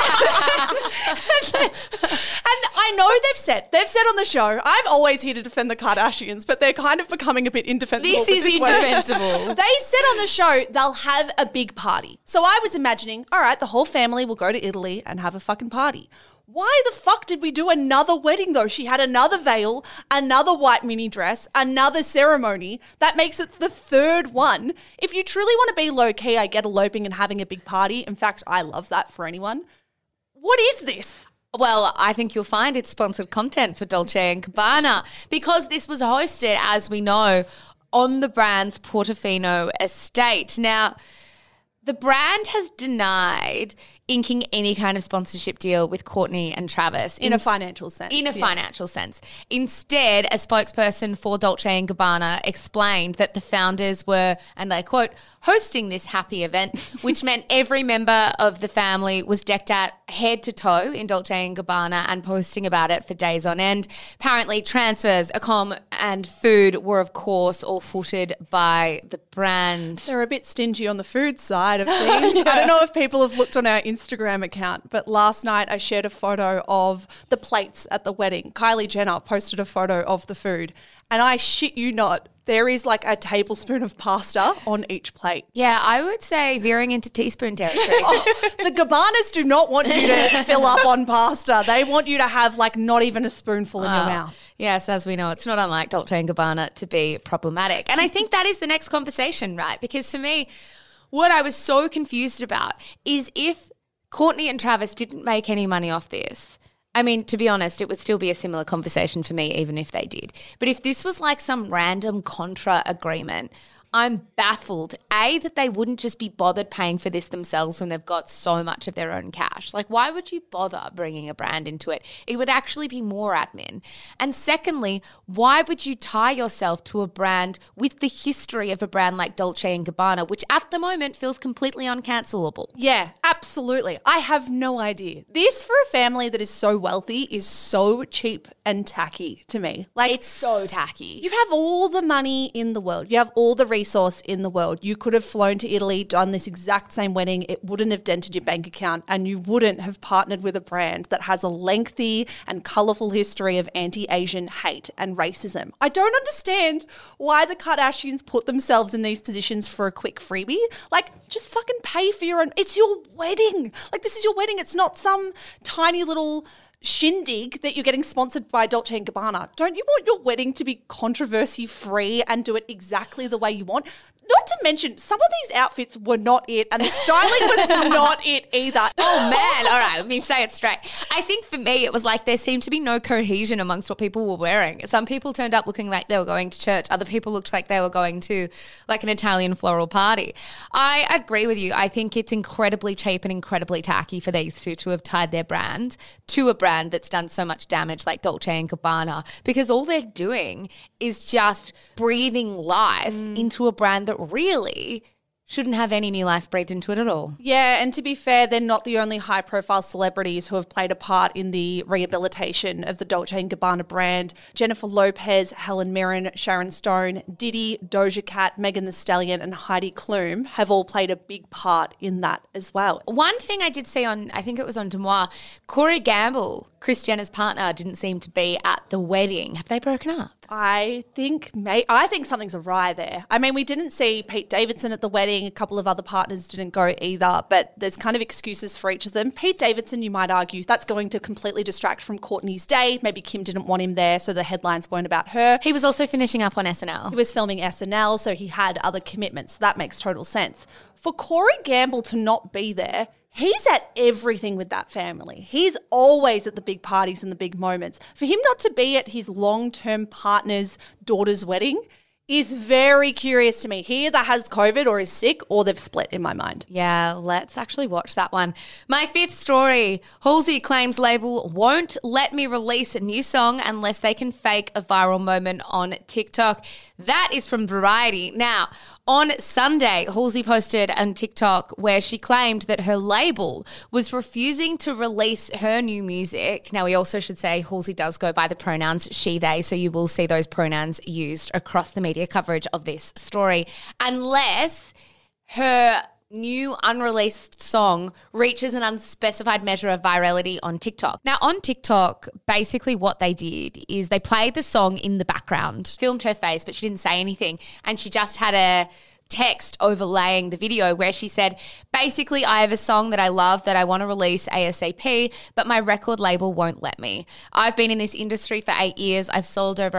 I know they've said on the show, I'm always here to defend the Kardashians, but they're kind of becoming a bit indefensible.
This is indefensible.
They said on the show they'll have a big party. So I was imagining, all right, the whole family will go to Italy and have a fucking party. Why the fuck did we do another wedding though? She had another veil, another white mini dress, another ceremony. That makes it the third one. If you truly want to be low key, I get eloping and having a big party. In fact, I love that for anyone. What is this?
Well, I think you'll find it's sponsored content for Dolce & Gabbana because this was hosted, as we know, on the brand's Portofino estate. Now, the brand has denied inking any kind of sponsorship deal with Kourtney and Travis.
In a financial sense.
Financial sense. Instead, a spokesperson for Dolce & Gabbana explained that the founders were, and I quote, hosting this happy event, which meant every member of the family was decked out head to toe in Dolce & Gabbana and posting about it for days on end. Apparently, transfers, accom, and food were, of course, all footed by the brand.
They're a bit stingy on the food side of things. I don't know if people have looked on our Instagram account, but last night I shared a photo of the plates at the wedding. Kylie Jenner posted a photo of the food, and I shit you not, there is like a tablespoon of pasta on each plate.
Yeah, I would say veering into teaspoon territory.
The Gabbanas do not want you to fill up on pasta. They want you to have like not even a spoonful in your mouth.
Yes, as we know, it's not unlike Dolce & Gabbana to be problematic. And I think that is the next conversation, right? Because for me, what I was so confused about is if Kourtney and Travis didn't make any money off this, I mean, to be honest, it would still be a similar conversation for me, even if they did. But if this was like some random contra agreement, I'm baffled, A, that they wouldn't just be bothered paying for this themselves when they've got so much of their own cash. Like, why would you bother bringing a brand into it? It would actually be more admin. And secondly, why would you tie yourself to a brand with the history of a brand like Dolce & Gabbana, which at the moment feels completely uncancelable?
Yeah, absolutely. I have no idea. This, for a family that is so wealthy, is so cheap and tacky to me. Like,
It's so tacky.
you have all the money in the world. You have all the resource in the world. You could have flown to Italy, done this exact same wedding. It wouldn't have dented your bank account, and you wouldn't have partnered with a brand that has a lengthy and colourful history of anti-Asian hate and racism. I don't understand why the Kardashians put themselves in these positions for a quick freebie. Like, just fucking pay for your own. It's your wedding. Like, this is your wedding. It's not some tiny little shindig that you're getting sponsored by Dolce & Gabbana. Don't you want your wedding to be controversy free and do it exactly the way you want? Not to mention, some of these outfits were not it, and the styling was not it either.
Oh, man. All right. Let me say it straight. I think for me, it was like there seemed to be no cohesion amongst what people were wearing. Some people turned up looking like they were going to church. Other people looked like they were going to like an Italian floral party. I agree with you. I think it's incredibly cheap and incredibly tacky for these two to have tied their brand to a brand that's done so much damage like Dolce & Gabbana, because all they're doing is just breathing life into a brand that really shouldn't have any new life breathed into it at all.
Yeah, and to be fair, they're not the only high-profile celebrities who have played a part in the rehabilitation of the Dolce & Gabbana brand. Jennifer Lopez, Helen Mirren, Sharon Stone, Diddy, Doja Cat, Megan Thee Stallion and Heidi Klum have all played a big part in that as well.
One thing I did see on, I think it was on Demois, Corey Gamble Kris Jenner's partner didn't seem to be at the wedding. Have they broken up?
I think something's awry there. I mean, we didn't see Pete Davidson at the wedding. A couple of other partners didn't go either, but there's kind of excuses for each of them. Pete Davidson, you might argue, that's going to completely distract from Kourtney's day. Maybe Kim didn't want him there, so the headlines weren't about her.
He was also finishing up on SNL.
He was filming SNL, so he had other commitments. So that makes total sense. For Corey Gamble to not be there, he's at everything with that family. He's always at the big parties and the big moments. For him not to be at his long-term partner's daughter's wedding is very curious to me. He either has COVID or is sick, or they've split in my mind.
Yeah, let's actually watch that one. My fifth story, Halsey claims label won't let me release a new song unless they can fake a viral moment on TikTok. That is from Variety. Now, on Sunday, Halsey posted on TikTok where she claimed that her label was refusing to release her new music. Now, we also should say Halsey does go by the pronouns she, they, so you will see those pronouns used across the media coverage of this story, unless her new unreleased song reaches an unspecified measure of virality on TikTok. Now, on TikTok, basically what they did is they played the song in the background, filmed her face, but she didn't say anything. And she just had a text overlaying the video where she said, basically, I have a song that I love that I want to release ASAP, but my record label won't let me. I've been in this industry for 8 years. I've sold over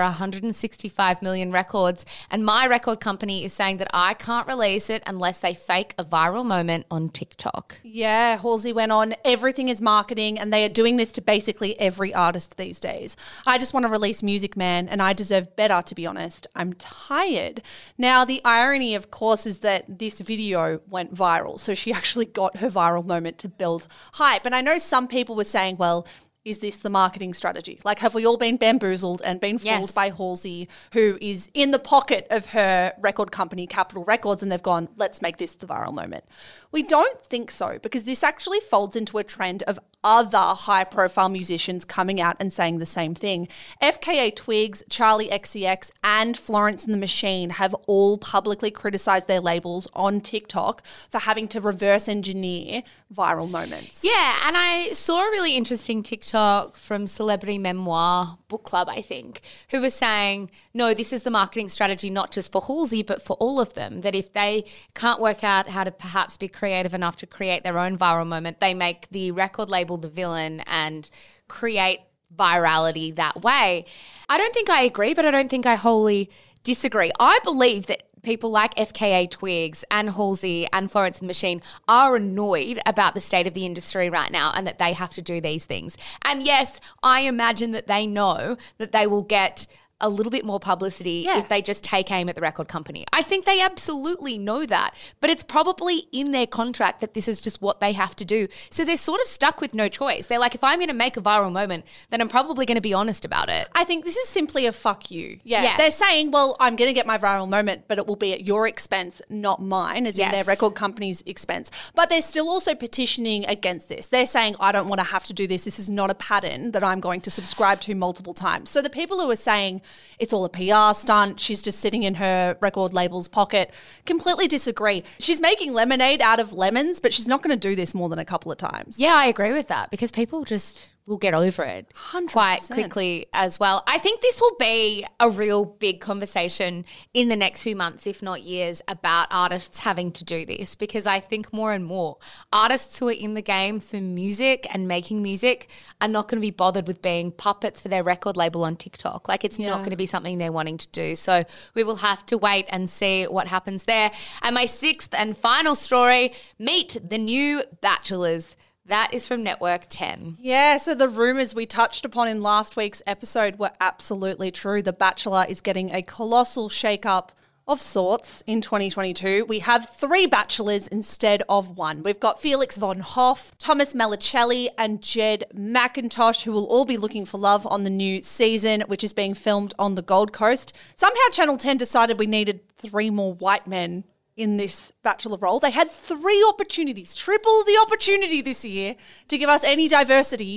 165 million records, and my record company is saying that I can't release it unless they fake a viral moment on TikTok.
Yeah, Halsey went on, everything is marketing, and they are doing this to basically every artist these days. I just want to release music, man, and I deserve better, to be honest. I'm tired. Now, the irony, of course, is that this video went viral. So she actually got her viral moment to build hype. And I know some people were saying, well, is this the marketing strategy? Like, have we all been bamboozled and been fooled by Halsey, who is in the pocket of her record company, Capitol Records, and they've gone, let's make this the viral moment? We don't think so, because this actually folds into a trend of other high-profile musicians coming out and saying the same thing. FKA Twigs, Charlie XCX, and Florence and the Machine have all publicly criticised their labels on TikTok for having to reverse engineer viral moments.
Yeah, and I saw a really interesting TikTok from Celebrity Memoir Book Club, I think, who was saying, no, this is the marketing strategy not just for Halsey, but for all of them, that if they can't work out how to perhaps be creative enough to create their own viral moment, they make the record label the villain and create virality that way. I don't think I agree, but I don't think I wholly disagree. I believe that people like FKA Twigs and Halsey and Florence and the Machine are annoyed about the state of the industry right now and that they have to do these things. And yes, I imagine that they know that they will get a little bit more publicity if they just take aim at the record company. I think they absolutely know that, but it's probably in their contract that this is just what they have to do. So they're sort of stuck with no choice. They're like, if I'm going to make a viral moment, then I'm probably going to be honest about it.
I think this is simply a fuck you. Yeah. They're saying, well, I'm going to get my viral moment, but it will be at your expense, not mine, as in their record company's expense. But they're still also petitioning against this. They're saying, I don't want to have to do this. This is not a pattern that I'm going to subscribe to multiple times. So the people who are saying, it's all a PR stunt, she's just sitting in her record label's pocket, completely disagree. She's making lemonade out of lemons, but she's not going to do this more than a couple of times.
Yeah, I agree with that, because people just will get over it
100%.
Quite quickly as well. I think this will be a real big conversation in the next few months, if not years, about artists having to do this, because I think more and more artists who are in the game for music and making music are not going to be bothered with being puppets for their record label on TikTok. Like, it's not going to be something they're wanting to do. So we will have to wait and see what happens there. And my sixth and final story, meet the new Bachelors. That is from Network 10.
Yeah, so the rumours we touched upon in last week's episode were absolutely true. The Bachelor is getting a colossal shake-up of sorts in 2022. We have 3 bachelors instead of 1. We've got Felix von Hoff, Thomas Melicelli, and Jed McIntosh, who will all be looking for love on the new season, which is being filmed on the Gold Coast. Somehow Channel 10 decided we needed 3 more white men in this Bachelor role. They had 3 opportunities, triple the opportunity this year to give us any diversity,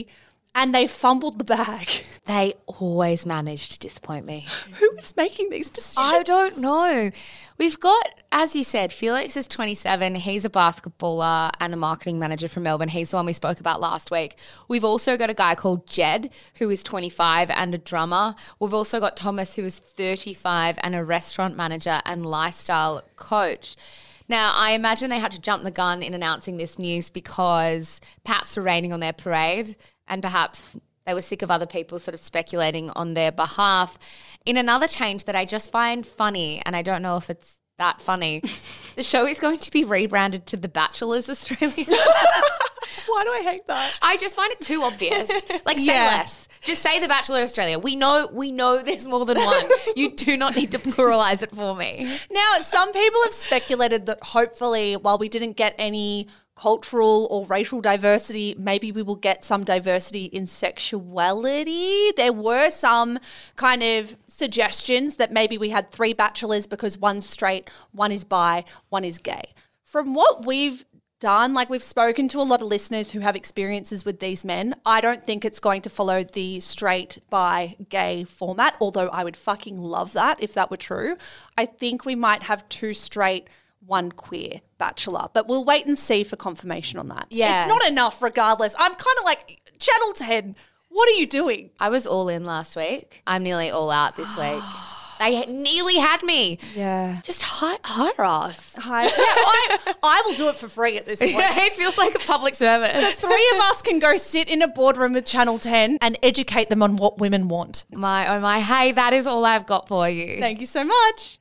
and they fumbled the bag.
They always manage to disappoint me.
Who is making these decisions?
I don't know. We've got, as you said, Felix is 27. He's a basketballer and a marketing manager from Melbourne. He's the one we spoke about last week. We've also got a guy called Jed, who is 25 and a drummer. We've also got Thomas, who is 35 and a restaurant manager and lifestyle coach. Now, I imagine they had to jump the gun in announcing this news because Paps were raining on their parade and perhaps they were sick of other people sort of speculating on their behalf. In another change that I just find funny, and I don't know if it's that funny, the show is going to be rebranded to The Bachelors Australia.
Why do I hate that?
I just find it too obvious. Like, say less. Just say The Bachelor Australia. We know there's more than one. You do not need to pluralize it for me.
Now, some people have speculated that hopefully, while we didn't get any cultural or racial diversity, maybe we will get some diversity in sexuality. There were some kind of suggestions that maybe we had 3 bachelors because one's straight, one is bi, one is gay. From what we've done, like we've spoken to a lot of listeners who have experiences with these men, I don't think it's going to follow the straight, bi, gay format, although I would fucking love that if that were true. I think we might have 2 straight, 1 queer bachelor, but we'll wait and see for confirmation on that.
Yeah.
It's not enough regardless. I'm kind of like, Channel 10, what are you doing?
I was all in last week. I'm nearly all out this week. They nearly had me.
Yeah.
Just hire us.
Hi. Yeah, I will do it for free at this point.
It feels like a public service.
3 of us can go sit in a boardroom with Channel 10 and educate them on what women want.
My, hey, that is all I've got for you.
Thank you so much.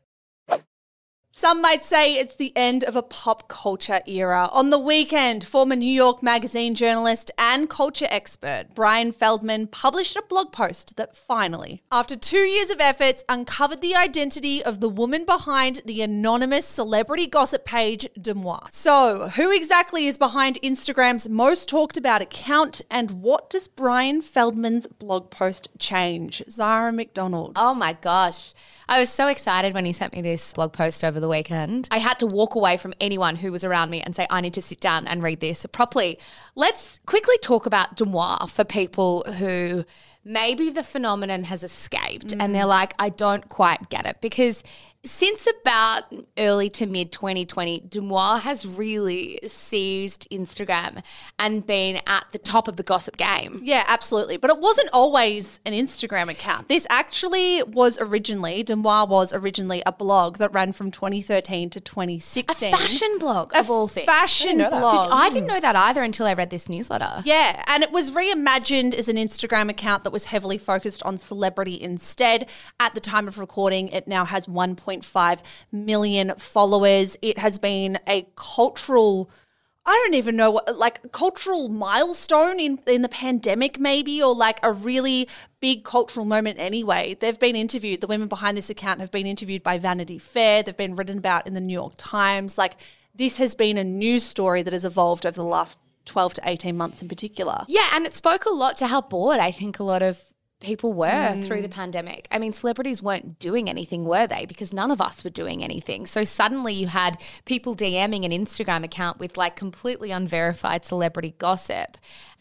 Some might say it's the end of a pop culture era. On the weekend, former New York Magazine journalist and culture expert Brian Feldman published a blog post that finally, after 2 years of efforts, uncovered the identity of the woman behind the anonymous celebrity gossip page Demois. So, who exactly is behind Instagram's most talked about account, and what does Brian Feldman's blog post change? Zara McDonald.
Oh my gosh. I was so excited when he sent me this blog post over the weekend. I had to walk away from anyone who was around me and say, I need to sit down and read this properly. Let's quickly talk about Demois for people who maybe the phenomenon has escaped and they're like, I don't quite get it. Because since about early to mid 2020, Demois has really seized Instagram and been at the top of the gossip game.
Yeah, absolutely. But it wasn't always an Instagram account. This actually was originally, Demois was originally a blog that ran from 2013 to 2016.
A fashion blog, of all things.
Fashion blog.
I didn't know that either until I read this newsletter.
Yeah, and it was reimagined as an Instagram account that was heavily focused on celebrity instead. At the time of recording, it now has 1.5 million followers. It has been a cultural, I don't even know what, like cultural milestone in the pandemic maybe, or like a really big cultural moment anyway. They've been interviewed, the women behind this account have been interviewed by Vanity Fair. They've been written about in the New York Times. Like, this has been a news story that has evolved over the last 12 to 18 months in particular.
Yeah, and it spoke a lot to how bored I think a lot of people were through the pandemic. I mean, celebrities weren't doing anything, were they? Because none of us were doing anything. So suddenly you had people DMing an Instagram account with like completely unverified celebrity gossip.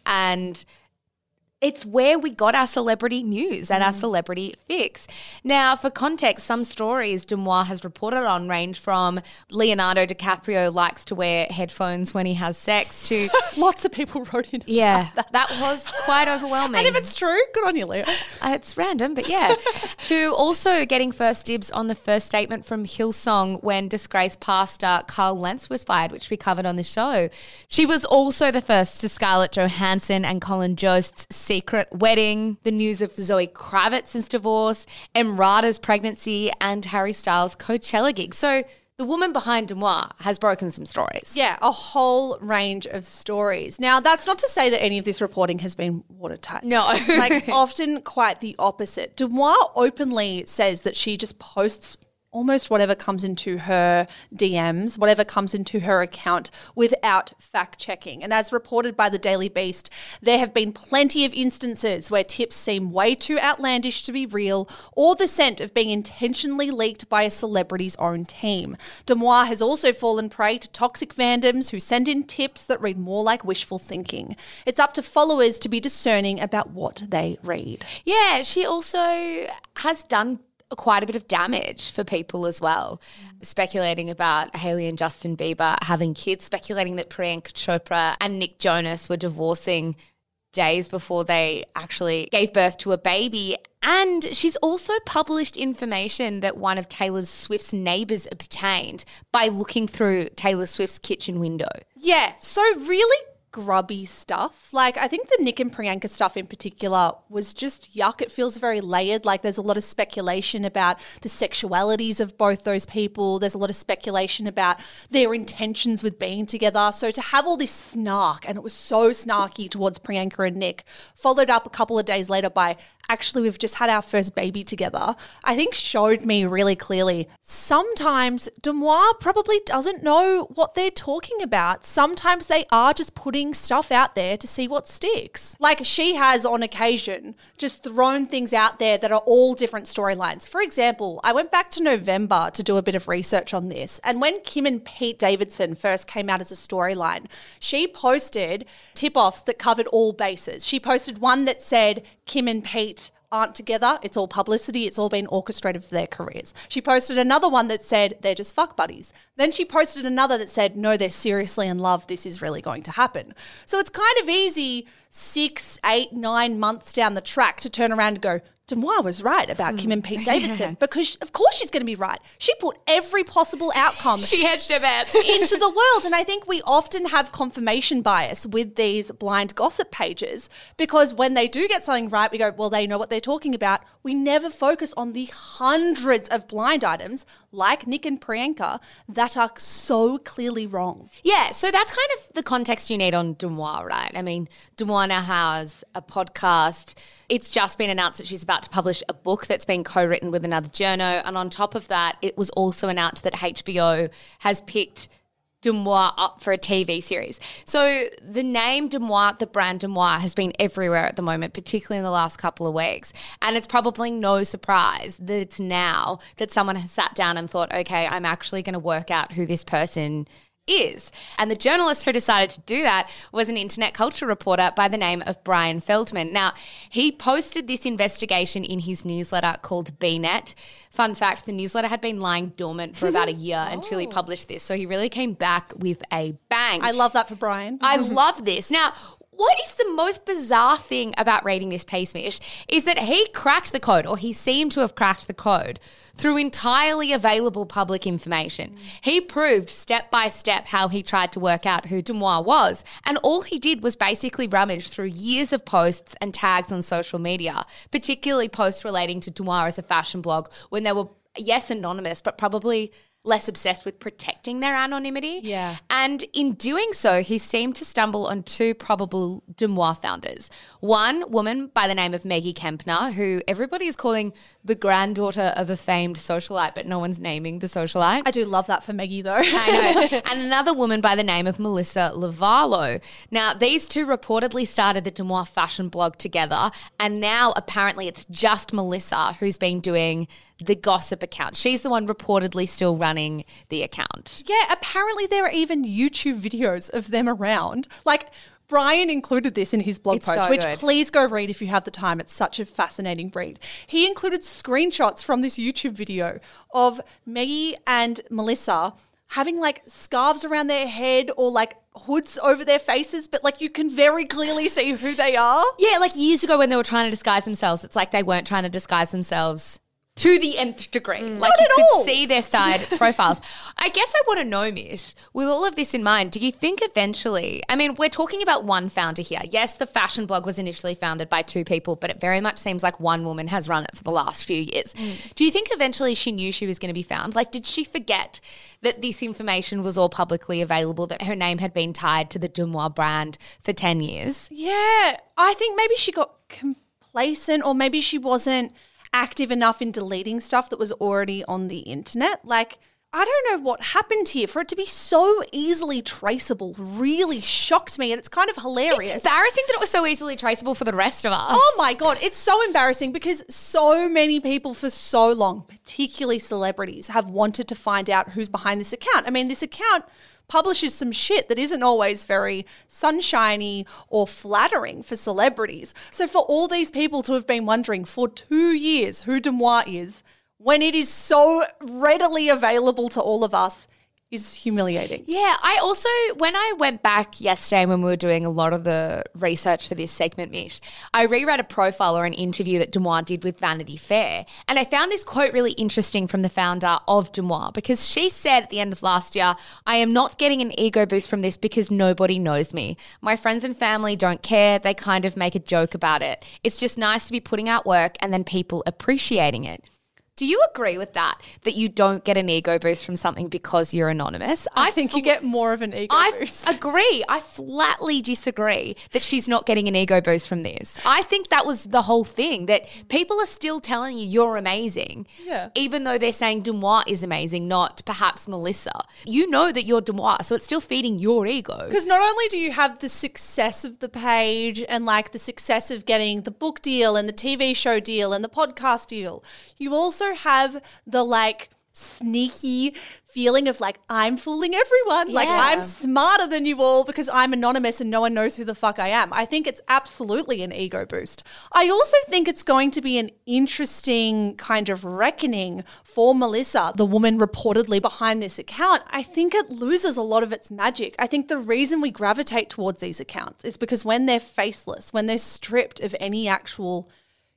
And it's where we got our celebrity news and our celebrity fix. Now, for context, some stories Demois has reported on range from Leonardo DiCaprio likes to wear headphones when he has sex to...
Lots of people wrote in.
Yeah, that was quite overwhelming.
And if it's true, good on you, Leo.
It's random, but yeah. To also getting first dibs on the first statement from Hillsong when disgraced pastor Carl Lentz was fired, which we covered on the show. She was also the first to Scarlett Johansson and Colin Jost's secret wedding, the news of Zoe Kravitz's divorce, Emrata's pregnancy, and Harry Styles' Coachella gig. So the woman behind Demois has broken some stories.
Yeah, a whole range of stories. Now, that's not to say that any of this reporting has been watertight.
No.
Like, often quite the opposite. Demois openly says that she just posts almost whatever comes into her DMs, whatever comes into her account without fact checking. And as reported by the Daily Beast, there have been plenty of instances where tips seem way too outlandish to be real or the scent of being intentionally leaked by a celebrity's own team. Demois has also fallen prey to toxic fandoms who send in tips that read more like wishful thinking. It's up to followers to be discerning about what they read.
Yeah, she also has done quite a bit of damage for people as well, speculating about Hailey and Justin Bieber having kids, speculating that Priyanka Chopra and Nick Jonas were divorcing days before they actually gave birth to a baby. And she's also published information that one of Taylor Swift's neighbours obtained by looking through Taylor Swift's kitchen window.
Yeah, so really grubby stuff. Like, I think the Nick and Priyanka stuff in particular was just yuck. It feels very layered. Like, there's a lot of speculation about the sexualities of both those people. There's a lot of speculation about their intentions with being together. So to have all this snark, and it was so snarky towards Priyanka and Nick, followed up a couple of days later by, actually, we've just had our first baby together, I think showed me really clearly sometimes Demois probably doesn't know what they're talking about. Sometimes they are just putting stuff out there to see what sticks. Like, she has on occasion just thrown things out there that are all different storylines. For example, I went back to November to do a bit of research on this, and when Kim and Pete Davidson first came out as a storyline, she posted tip-offs that covered all bases. She posted one that said Kim and Pete aren't together. It's all publicity. It's all been orchestrated for their careers. She posted another one that said they're just fuck buddies. Then she posted another that said, no, they're seriously in love. This is really going to happen. So it's kind of easy 6, 8, 9 months down the track to turn around and go, Demois was right about Kim and Pete Davidson, because of course she's going to be right. She put every possible outcome
She hedged her bets.
into the world. And I think we often have confirmation bias with these blind gossip pages, because when they do get something right, we go, well, they know what they're talking about. We never focus on the hundreds of blind items like Nick and Priyanka that are so clearly wrong.
Yeah, so that's kind of the context you need on Demois, right? I mean, Demois now has a podcast. It's just been announced that she's about to publish a book that's been co-written with another journo. And on top of that, it was also announced that HBO has picked Demois up for a TV series. So the name Demois, the brand Demois, has been everywhere at the moment, particularly in the last couple of weeks. And it's probably no surprise that it's now that someone has sat down and thought, okay, I'm actually going to work out who this person is. And the journalist who decided to do that was an internet culture reporter by the name of Brian Feldman. Now, he posted this investigation in his newsletter called BNet. Fun fact, the newsletter had been lying dormant for about a year until he published this. So he really came back with a bang.
I love that for Brian.
I love this. Now, what is the most bizarre thing about reading this piece, Mish, is that he cracked the code, or he seemed to have cracked the code, through entirely available public information. He proved step by step how he tried to work out who Demois was, and all he did was basically rummage through years of posts and tags on social media, particularly posts relating to Demois as a fashion blog, when they were, yes, anonymous, but probably less obsessed with protecting their anonymity.
Yeah.
And in doing so, he seemed to stumble on two probable Demois founders. One woman by the name of Maggie Kempner, who everybody is calling the granddaughter of a famed socialite, but no one's naming the socialite.
I do love that for Maggie, though.
I know. And another woman by the name of Melissa Lavallo. Now, these two reportedly started the Demois fashion blog together, and now apparently it's just Melissa who's been doing the gossip account. She's the one reportedly still running the account.
Yeah, apparently there are even YouTube videos of them around. Like, Brian included this in his blog
It's
post,
so
which
good.
please go read if you have the time. It's such a fascinating read. He included screenshots from this YouTube video of Maggie and Melissa having like scarves around their head or like hoods over their faces, but like you can very clearly see who they are.
Yeah, like years ago when they were trying to disguise themselves, it's like they weren't trying to disguise themselves to the nth degree. Like
Not
you
at
could
all.
see their side profiles. I guess I want to know, Mish, with all of this in mind, do you think eventually, I mean, we're talking about one founder here. Yes, the fashion blog was initially founded by two people, but it very much seems like one woman has run it for the last few years. Do you think eventually she knew she was going to be found? Like, did she forget that this information was all publicly available, that her name had been tied to the Demois brand for 10 years?
Yeah, I think maybe she got complacent, or maybe she wasn't active enough in deleting stuff that was already on the internet. Like, I don't know what happened here. For it to be so easily traceable really shocked me, and it's kind of hilarious.
It's embarrassing that it was so easily traceable for the rest of us.
Oh my God, it's so embarrassing because so many people for so long, particularly celebrities, have wanted to find out who's behind this account. I mean, this account publishes some shit that isn't always very sunshiny or flattering for celebrities. So for all these people to have been wondering for 2 years who Demois is, when it is so readily available to all of us, is humiliating.
Yeah, I also, when I went back yesterday when we were doing a lot of the research for this segment, Mish, I reread a profile or an interview that Demois did with Vanity Fair, and I found this quote really interesting from the founder of Demois, because she said at the end of last year, "I am not getting an ego boost from this because nobody knows me. My friends and family don't care. They kind of make a joke about it. It's just nice to be putting out work and then people appreciating it." Do you agree with that you don't get an ego boost from something because you're anonymous?
I think you get more of an ego boost.
I agree. I flatly disagree that she's not getting an ego boost from this. I think that was the whole thing, that people are still telling you you're amazing, even though they're saying Demois is amazing, not perhaps Melissa. You know that you're Demois, so it's still feeding your ego.
Because not only do you have the success of the page and like the success of getting the book deal and the TV show deal and the podcast deal, you also have the like sneaky feeling of like, I'm fooling everyone. Like, I'm smarter than you all because I'm anonymous and no one knows who the fuck I am. I think it's absolutely an ego boost. I also think it's going to be an interesting kind of reckoning for Melissa, the woman reportedly behind this account. I think it loses a lot of its magic. I think the reason we gravitate towards these accounts is because when they're faceless, when they're stripped of any actual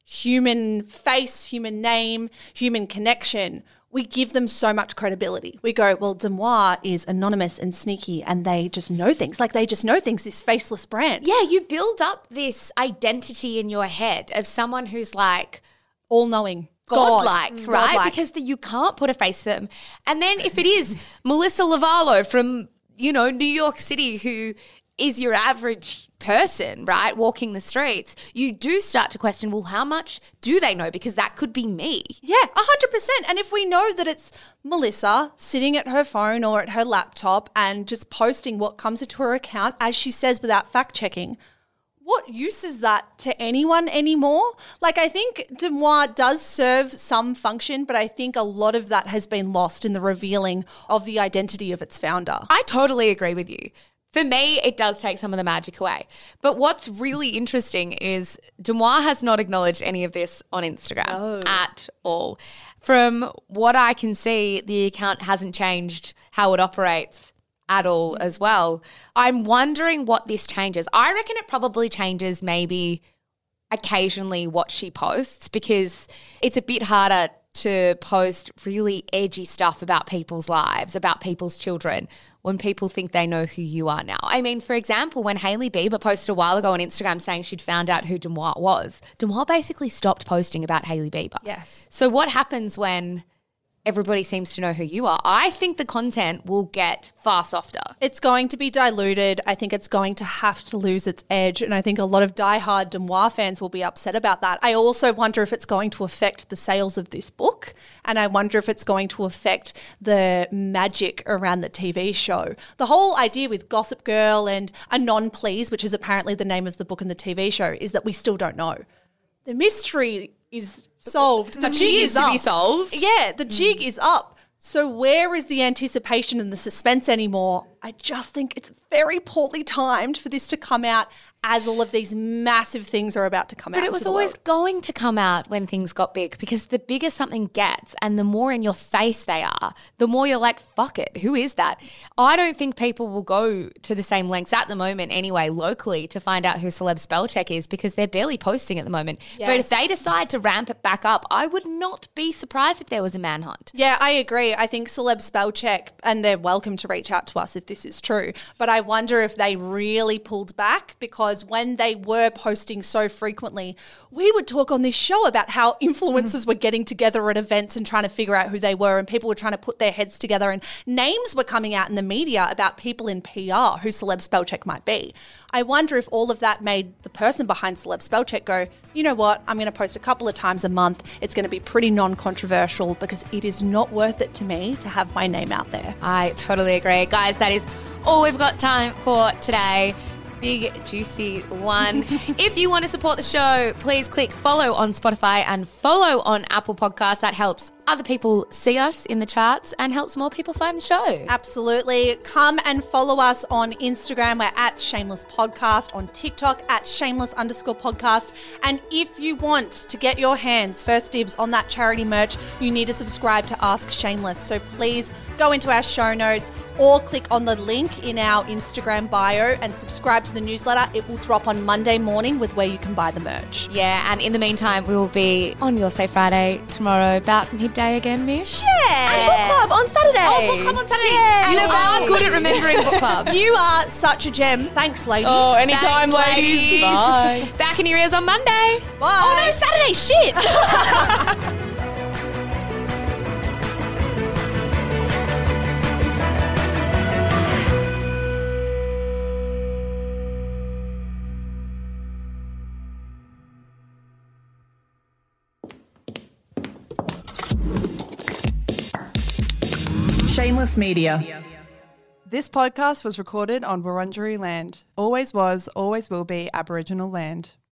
human face, human name, human connection, we give them so much credibility. We go, well, Demois is anonymous and sneaky and they just know things. Like they just know things, this faceless brand.
Yeah, you build up this identity in your head of someone who's like
all-knowing.
Godlike, right? Godlike. Because you can't put a face to them. And then if it is Melissa Lavallo from, New York City, who is your average person, right, walking the streets, you do start to question, well, how much do they know? Because that could be me.
Yeah, 100%. And if we know that it's Melissa sitting at her phone or at her laptop and just posting what comes into her account, as she says, without fact checking, what use is that to anyone anymore? Like, I think Demois does serve some function, but I think a lot of that has been lost in the revealing of the identity of its founder.
I totally agree with you. For me, it does take some of the magic away. But what's really interesting is Demois has not acknowledged any of this on Instagram at all. From what I can see, the account hasn't changed how it operates at all as well. I'm wondering what this changes. I reckon it probably changes maybe occasionally what she posts, because it's a bit harder to post really edgy stuff about people's lives, about people's children, when people think they know who you are now. I mean, for example, when Hailey Bieber posted a while ago on Instagram saying she'd found out who Demois was, Demois basically stopped posting about Hailey Bieber.
Yes.
So what happens when everybody seems to know who you are? I think the content will get far softer.
It's going to be diluted. I think it's going to have to lose its edge. And I think a lot of diehard Demois fans will be upset about that. I also wonder if it's going to affect the sales of this book. And I wonder if it's going to affect the magic around the TV show. The whole idea with Gossip Girl and Anon Please, which is apparently the name of the book and the TV show, is that we still don't know. The mystery is solved.
The jig is to be solved.
Yeah, the jig is up. So where is the anticipation and the suspense anymore? I just think it's very poorly timed for this to come out as all of these massive things are about to come out.
But it was always going to come out when things got big, because the bigger something gets and the more in your face they are, the more you're like, fuck it, who is that? I don't think people will go to the same lengths at the moment anyway, locally, to find out who Celeb Spellcheck is, because they're barely posting at the moment. Yes. But if they decide to ramp it back up, I would not be surprised if there was a manhunt.
Yeah, I agree. I think Celeb Spellcheck, and they're welcome to reach out to us if this is true, but I wonder if they really pulled back, because when they were posting so frequently, we would talk on this show about how influencers were getting together at events and trying to figure out who they were, and people were trying to put their heads together, and names were coming out in the media about people in PR who Celeb Spellcheck might be. I wonder if all of that made the person behind Celeb Spellcheck go, you know what, I'm going to post a couple of times a month. It's going to be pretty non-controversial because it is not worth it to me to have my name out there.
I totally agree. Guys, that is all we've got time for today. Big, juicy one. If you want to support the show, please click follow on Spotify and follow on Apple Podcasts. That helps other people see us in the charts and helps more people find the show.
Absolutely. Come and follow us on Instagram. We're at Shameless Podcast, on TikTok at Shameless_podcast. And if you want to get your hands first dibs on that charity merch, you need to subscribe to Ask Shameless. So please go into our show notes or click on the link in our Instagram bio and subscribe to the newsletter. It will drop on Monday morning with where you can buy the merch.
Yeah, and in the meantime, we will be on Your Say Friday tomorrow about midday again, Mish.
Yeah.
And book club on Saturday.
Oh, book club on Saturday.
Yeah.
You are good at remembering book club.
You are such a gem. Thanks, ladies.
Oh, anytime,
Thanks,
ladies. Bye.
Back in your ears on Monday.
Bye.
Oh, no, Saturday. Shit.
Shameless Media.
This podcast was recorded on Wurundjeri land. Always was, always will be Aboriginal land.